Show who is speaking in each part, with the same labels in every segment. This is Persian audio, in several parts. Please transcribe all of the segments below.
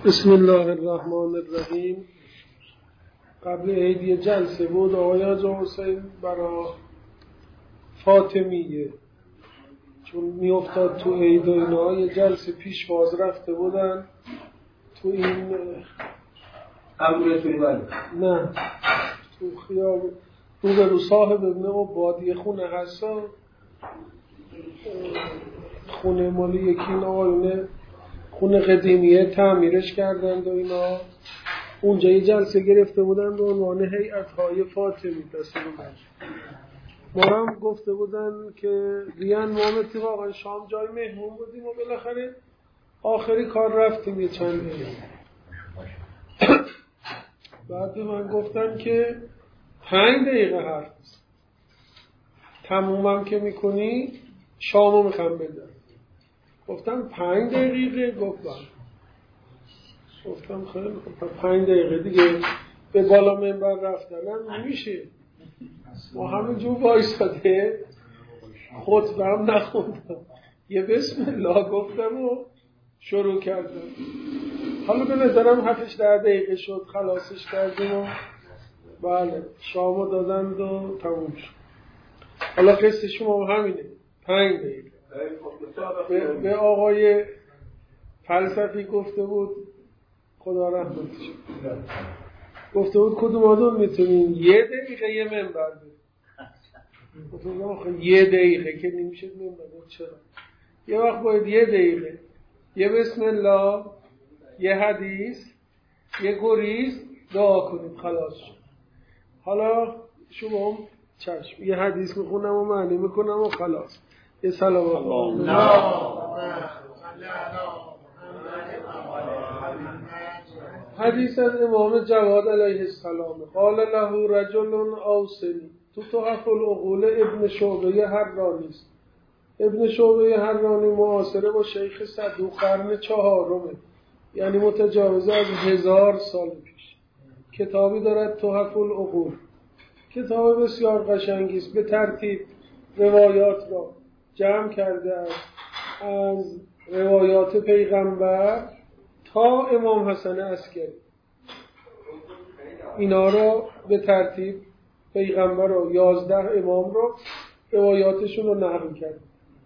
Speaker 1: بسم الله الرحمن الرحیم. قبل عید یه جلسه بود آقای حاجی حسین برای فاطمیه، چون میافتاد تو عید و اینا، یه جلسه پیش باز رفته بودن تو این نه تو خیاب رو صاحب ابن عبادی خونه هستا، خونه مالی یکی این آقایونه، خونه قدیمیه تعمیرش کردند و اینا. اونجا یه جلسه گرفته بودن به عنوان هیئت‌های فاطمی دست بودن. ما هم گفته بودن که بیان ما اتفاقا شام جای مهمون بودیم و بالاخره آخری کار رفتیم یه چند دقیقه. بعد من گفتن که 5 دقیقه حرف بزن، تمومم که میکنی شامو میخوام بدم. گفتم 5 دقیقه؟ گفتم خیلی 5 دقیقه دیگه به بالا منبر رفتنم نمیشه. ما همینجور وایساده خطبه هم نخوندم، یه بسم الله گفتم و شروع کردم. حالا به نظرم 7-8 دقیقه شد خلاصش کردیم و بله شامو دادند و تموم شد. حالا قصه شما همینه، 5 دقیقه. به آقای فلسفی گفته بود خدا رحمتش، گفته بود کدوم آدم میتونین 1 دقیقه یه منبر بده. گفتم آخه 1 دقیقه که نمیشه منبر، چرا؟ یه وقت باید 1 دقیقه یه بسم الله، یه حدیث، یه گریز، دعا کنید خلاص شد. حالا شما چشم یه حدیث میخونم و معنی میکنم و خلاص. یه سلام حدیث از امام جواد علیه السلام. قال له رجل اوصنی. تو تحف العقول ابن شعبه حرانی است. ابن شعبه حرانی معاصره با شیخ صدوق قرن 4، یعنی متجاوز از 1000 سال پیش. کتابی دارد تحف العقول، کتاب بسیار قشنگی است. به ترتیب روایات را جمع کرده است، از روایات پیغمبر تا امام حسن عسکری. اینا رو به ترتیب پیغمبر رو 11 امام رو روایاتشون رو نقل کرد.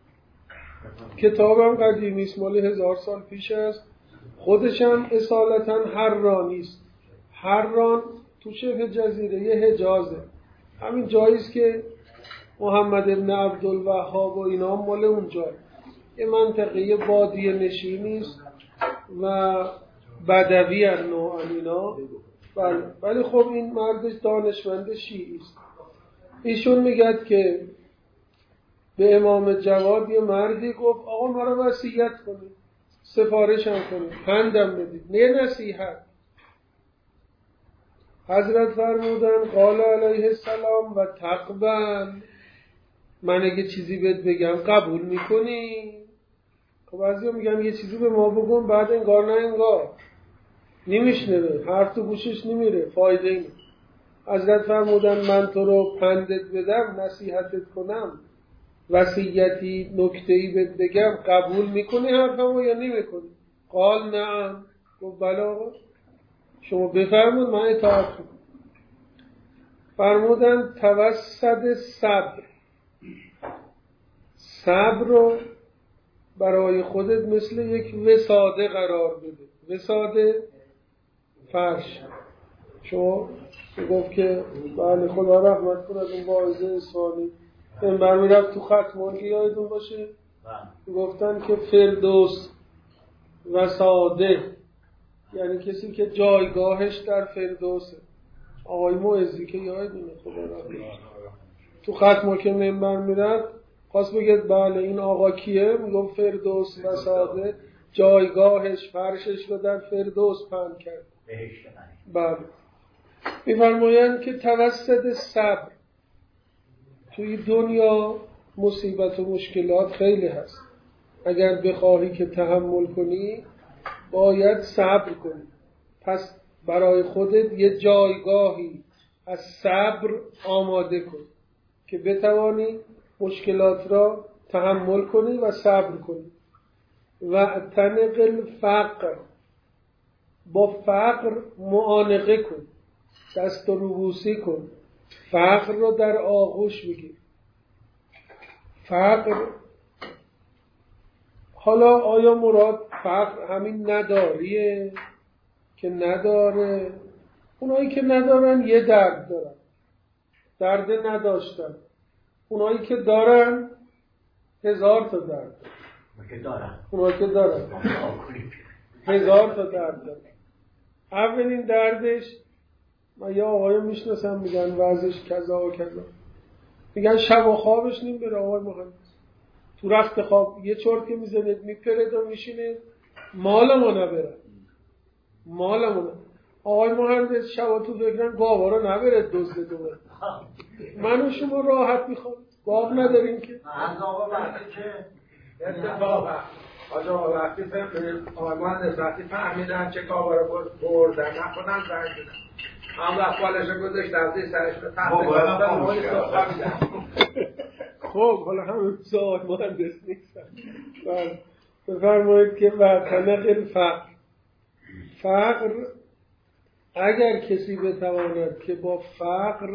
Speaker 1: کتابم قدیمی است، مال 1000 سال پیش است. خودش هم اصالتا حرانی است. حران تو شبه جزیره حجازه، همین جاییست که محمد ابن عبدالوهاب و اینا مال اونجا. یه منطقه بادیه نشینی است و بدوی نوعا اینا. ولی خب این مرد دانشمند شیعی است. ایشون میگه که به امام جواد یه مردی گفت آقا ما رو وصیت کنید، سفارشم کنید، پندم بدید، نه نصیحت. حضرت فرمودن قال علیه السلام و تقبل، من اگه چیزی بهت بگم قبول میکنی؟ خب بعضیا میگن یه چیزی به ما بگم، بعد انگار نه انگار نمیشنوه، حرف تو گوشش نمیره، فایده اینه. حضرت فرمودن من تو رو پندت بدم، نصیحتت کنم، وصیتی نکته‌ای بهت بگم، قبول میکنی حرفمو یا نمیکنی؟ قال نعم. گفت بله آقا شما بفرمود من اطاعت کنم. فرمودن توسط صبر، صبر رو برای خودت مثل یک وساده قرار بده. وساده فرش. شما گفت که بله خدا رحمت کنه از اون واعظه اسفانی این برمی رفت تو ختمان که یادتون باشه گفتن که فردوس وساده یعنی کسی که جایگاهش در فردوسه. آقای معزی که یادتونه خدا رحمت تو ختمان که منبر میرفت خواست بگید بله این آقا کیه؟ میگم فردوس وساده جایگاهش فرشش رو در فردوس پهن کرد. بله میفرمایند که توسط صبر توی دنیا مصیبت و مشکلات خیلی هست. اگر بخواهی که تحمل کنی باید صبر کنی. پس برای خودت یه جایگاهی از صبر آماده کن که بتوانی مشکلات را تحمل کنی و صبر کنی. و تنق الفقر، با فقر معانقه کن، دست و روبوسی کن، فقر رو در آغوش بگیر. فقر، حالا آیا مراد فقر همین نداریه که نداره؟ اونایی که ندارن یه درد دارن، درد نداشتن. اونایی که دارن 1000 تا درد دارن. اونایی که دارن 1000 تا درد دارن. اولین دردش، من یه آقای میشناسم میگن وضعش کذا و کذا، میگن شب و خوابش نیم بره. آقای مهندس تو رخت خواب یه چرت که میزنه میپرد و میشینه، مالمو نبره، مالمو. آقای مهندس شب تو فکرن گاوا رو نبره دزد دوباره. من و شما راحت میخوام، گاو نداریم که.
Speaker 2: از آقا وقتی که اتفاقا آقا وقتی فهمیدن، آقای مهندس وقتی فهمیدن چه گاوا رو بردن نخونن زنگ دیدن، هم وقت بالش گذاشتن زیر سرش به تحت گذاشتن.
Speaker 1: خب حالا همه آقای مهندس نیستن. بفرمایید که وطنق الفقر، فقر اگر کسی بتواند که با فقر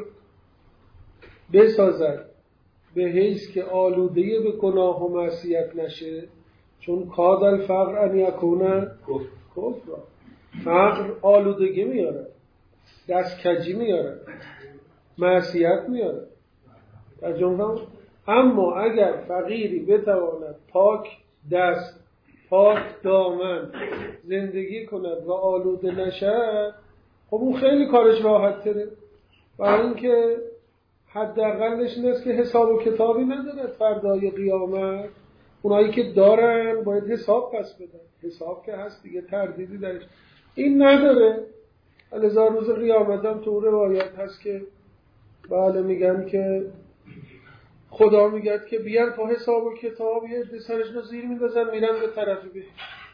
Speaker 1: بسازد به حیث که آلوده به گناه و معصیت نشه، چون کاد الفقر ان یکون کفر، فقر آلودگی میاره، دستکجی میاره، معصیت میاره. ترجمه. اما اگر فقیری بتواند پاک دست پاک دامن زندگی کند و آلوده نشد، خب اون خیلی کارش راحت تره. برای اینکه حداقلش این است که حساب و کتابی نداره فردای قیامت. اونایی که دارن باید حساب پس بدن، حساب که هست دیگه، تردیدی درش این نداره. لذا روز قیامت هم تو روایت هست که بله میگن که خدا میگه که بیان تا حساب و کتاب یه عده سرشون رو زیر میندازن میرن به طرف بهشت.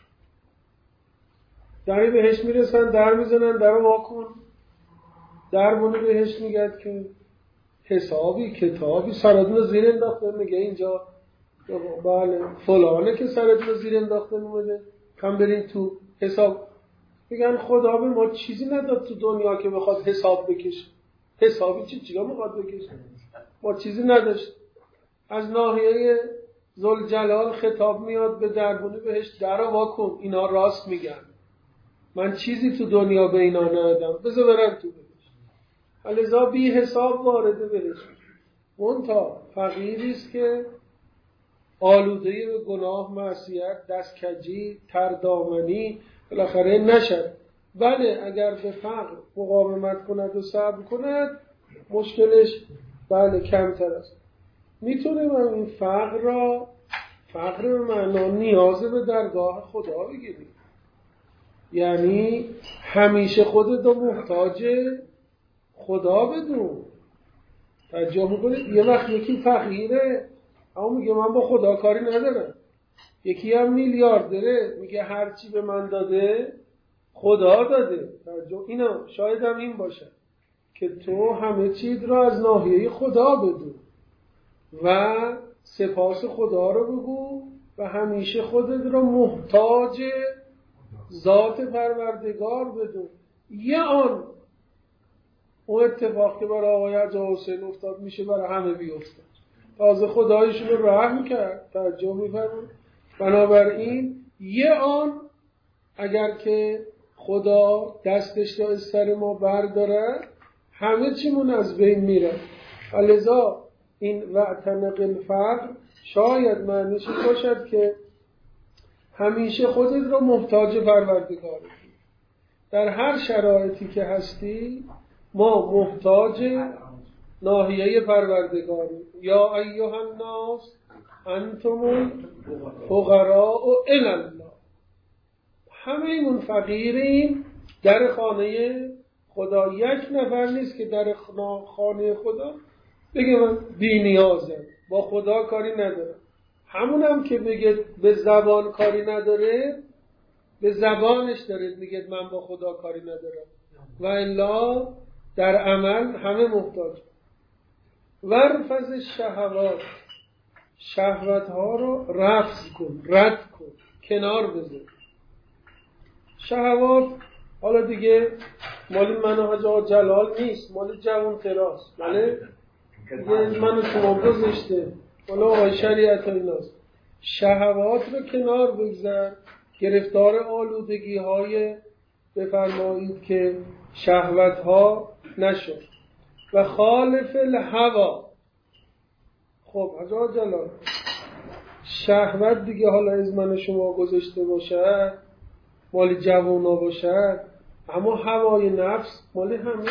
Speaker 1: در بهشت میرسن، در میزنن، در واکن، در بونه بهشت میگه که حسابی کتابی سرتون رو زیر انداخته، میگه اینجا بله فلانه که سرتون رو زیر انداخته اومده، کم برین تو حساب. میگن خدا به ما چیزی نداد تو دنیا که بخواد حساب بکشه. حسابی چیزا میخواد بکشه؟ ما چیزی نداشت. از ناحیه ذوالجلال خطاب میاد به دربونه بهشت، درو واکن، اینا راست میگن، من چیزی تو دنیا به اینا ندادم، بذار برن تو بهشت. لذا بی حساب وارد بهشت. منتها فقیری است که آلوده به گناه، معصیت، دستکجی، تردامنی بالاخره نشد. بله اگر به فقر مقاومت کند و صبر کند مشکلش بله کمتر است. میتونه من این فقر را، فقر به معنا نیاز به درگاه خدا بگیریم، یعنی همیشه خودت رو محتاج خدا بدون. توجه میکنید یه وقت یکی فقیره اما میگه من با خدا کاری ندارم، یکی هم میلیاردره میگه هرچی به من داده خدا داده. توجه اینا شاید هم این باشه که تو همه چیز را از ناحیه خدا بدون و سپاس خدا رو بگو و همیشه خودت رو محتاج ذات پروردگار بدون. یه آن اون اتفاق که برای آقای حاجی حسین افتاد میشه برای همه بیفتاد. تازه خدایشون رو رحم کرد. توجه می‌فرمایید. بنابراین یه آن اگر که خدا دستش را از سر ما برداره همه چیمون از بین میره. لذا این وعتنق الفقر شاید معنیش باشد که همیشه خودت را محتاج پروردگار. در هر شرایطی که هستی ما محتاج ناحیه پروردگاریم. یا ایها الناس انتم الفقراء الی الله. همه ایمون فقیریم در خانه خدا. یک نفر نیست که در خانه خدا بگه من بی نیازم، با خدا کاری ندارم. همون هم که بگه به زبان کاری نداره، به زبانش داره میگه من با خدا کاری ندارم، و الا در عمل همه محتاج. ورفض شهوات، شهوت ها رو رفض کن، رد کن، کنار بذار. شهوات حالا دیگه مالی من و حاج آقا جلال نیست، مالی جوان تراست، بله دیگه من و شما گذاشته، حالا آقای شریعت ایناست. شهوات رو کنار بگذار، گرفتار آلودگی های بفرمایید که شهوت ها نشد و خالف الهوا. خب حاج آقا جلال شهوت دیگه حالا از من و شما گذاشته باشد، مالی جوانا باشد، اما هوای نفس مالی همه.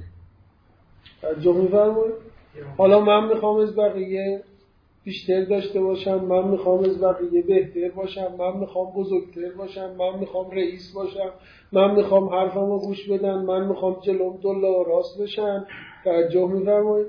Speaker 1: توجه می‌فرمایید؟ حالا من میخوام از بقیه بیشتر داشته باشم، من میخوام از بقیه بهتر باشم، من میخوام بزرگتر باشم، من میخوام رئیس باشم، من میخوام حرفمو گوش بدن، من میخوام جلوم دلا راست بشن. توجه می‌فرمایید؟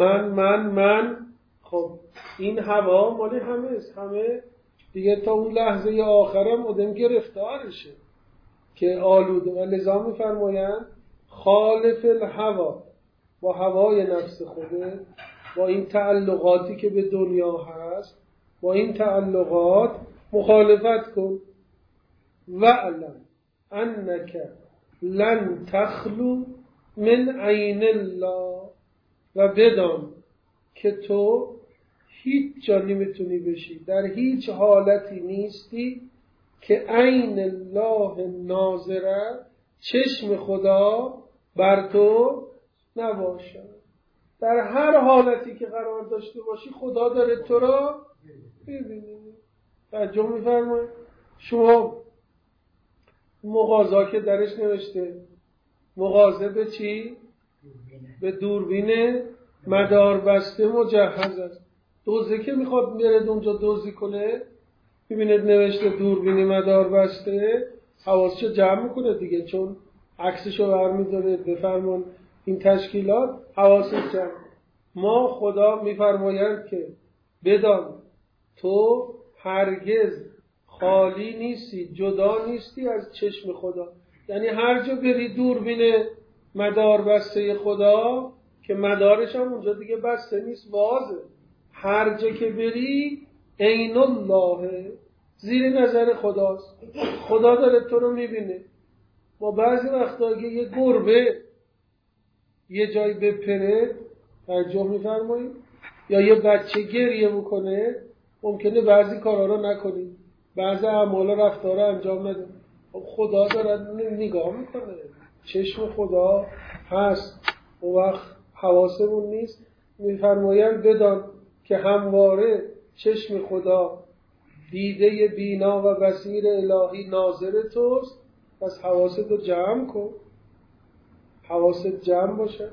Speaker 1: من خب این هوا مالی همه است، همه دیگه تا اون لحظه آخرم آدم گرفتارشه که آلوده. و لذا می‌فرمایند خالف الهوا، با هوای نفس خوده، با این تعلقاتی که به دنیا هست، با این تعلقات مخالفت کن. وَاعْلَمْ أَنَّكَ لَنْ تَخْلُو من عین الله، و بدان که تو هیچ جا نمیتونی بشی، در هیچ حالتی نیستی که عین الله ناظره، چشم خدا بر تو نباشد. در هر حالتی که قرار داشته باشی خدا داره تو را ببینی. توجه می‌فرمایید؟ شما مغازه که درش نوشته مغازه به چی؟ به دوربین مدار بسته مجهز است. دزدی که میخواد میره اونجا دزدی کنه، میبینه نوشته دوربین مدار بسته، حواسشو جمع میکنه دیگه، چون عکسشو برمی‌داره. بفرمان این تشکیلات حواسش جمع. ما خدا میفرمایند که بدان تو هرگز خالی نیستی، جدا نیستی از چشم خدا. یعنی هر جا بری دوربین مدار بسته خدا، که مدارش هم اونجا دیگه بسته نیست، بازه. هر جا که بری عین الله، زیر نظر خداست، خدا داره تو رو میبینه. ما بعضی وقتا اگه یه گربه یه جایی بپره، توجه می‌فرمایید، یا یه بچه گریه بکنه، ممکنه بعضی کارا رو نکنیم، بعضی اعمال رفتارا انجام ندیم. خدا داره نگاه میکنه، چشم خدا هست. اون وقت حواسمون نیست. میفرمایند بدان که همواره چشم خدا دیده بینا و بصیر الهی ناظر توست، پس حواستو جمع کن، حواست جمع باشه.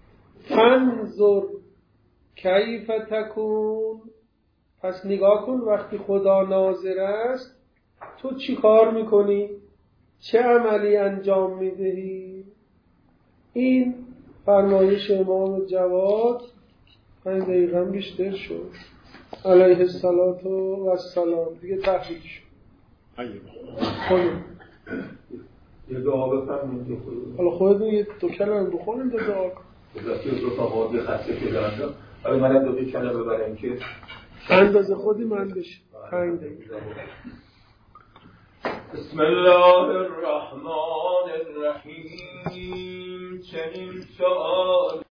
Speaker 1: فانظر کیف تکون، پس نگاه کن وقتی خدا ناظر است تو چی کار میکنی، چه عملی انجام میدهی. این فرمایش امام جواد 5 دقیقه بیشتر شد علیه السلام دیگه تحریک شد.
Speaker 3: یه دعا بفرمایید.
Speaker 1: حالا خودتون یه 2 کلمه بخونید دعا کن.
Speaker 3: دو تا قاضی خسته شده انجام. ولی منم 2 کلمه ببرم که
Speaker 1: اندازه خودی من بشه. 5 دقیقه.
Speaker 3: بسم الله الرحمن الرحیم. چنین سؤال